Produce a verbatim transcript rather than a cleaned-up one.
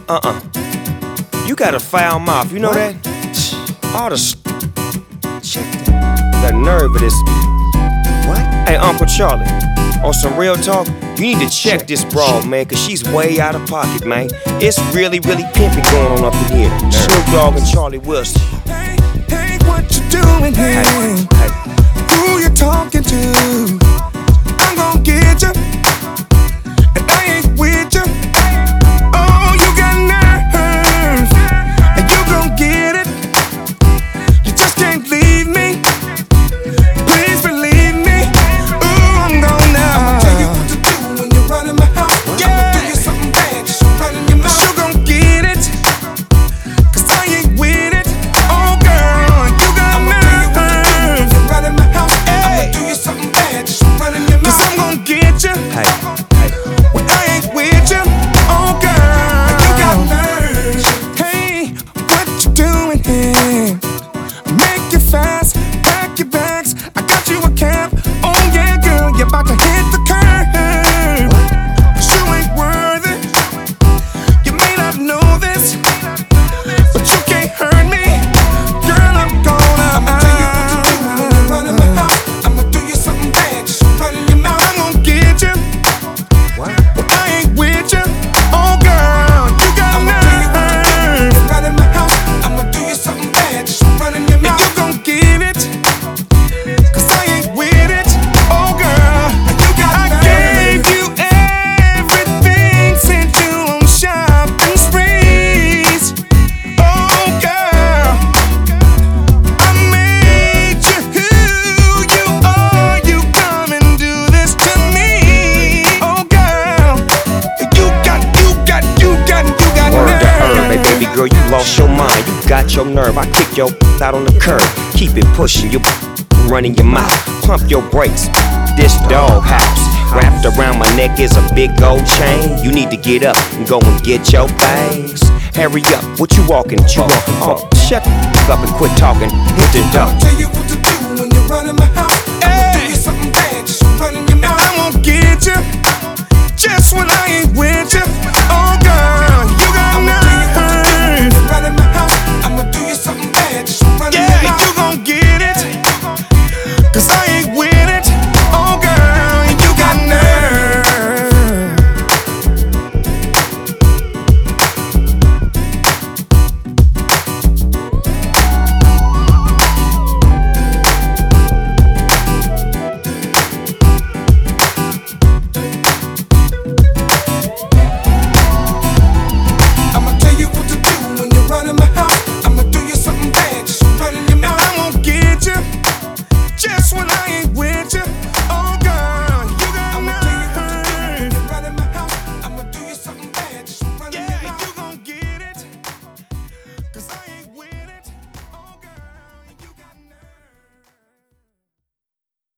Uh-uh. You got a foul mouth, you know What? that? All the s- check that. The nerve of this. What? Hey, Uncle Charlie, on some real talk, you need to check this broad, man, cause she's way out of pocket, man. It's really, really pimping going on up in here. Snoop Dogg and Charlie Wilson. Hey, hey, what you doing here? Hey, hey. Who you talking to? I'm gon' get you, and I ain't with you. Oh, you got nerve, and you gon' get it. You just can't leave me. Please believe me. Ooh, I'm gonna I'ma tell you what to do when you're running my house. Yeah. I'ma do you something bad, just run in your mouth. You gon' get it, cause I ain't with it. Oh, girl, you got I'ma nerve. Tell you what to do when you're running my house. Hey. I'ma do you something bad, just run in your mouth. Cause I'm gon' get you. Hey, hey. When I ain't with you, oh girl, you got nerve. Hey, what you doing here? Make it fast, pack your bags. I got you a cab. Oh yeah, girl, you're about to hit the curb. Cause you ain't worth it. You may not know this, but you can't hurt me. Girl, I'm gonna I'ma tell you what to do when you're running my house. I'ma do you something bad, just run in your mouth. I'm gonna get you. What? I ain't with you. Oh girl, you got nerve. Right in my house, I'ma do you something bad. Just run in your mouth. And you gon' get it, cause I ain't with it. Oh girl, you got I nerve. Gave you everything, sent you on shopping sprees. Oh girl, I made you who you are. You come and do this to me. Oh girl, you got, you got, you got, you got Word to her, nerve. hey, baby girl, you lost your mind. You got your nerve. I kick your out on the curb. Keep it pushing, you running your mouth. Pump your brakes. This dog house wrapped around my neck is a big gold chain. You need to get up and go and get your things. Hurry up, what you walking? What you walking? Oh, shut the f up and quit talking. Hit the I'ma dough. tell you what to do when you're running my house. I'ma do you something bad, just run in your mouth. I won't get you, just when I ain't with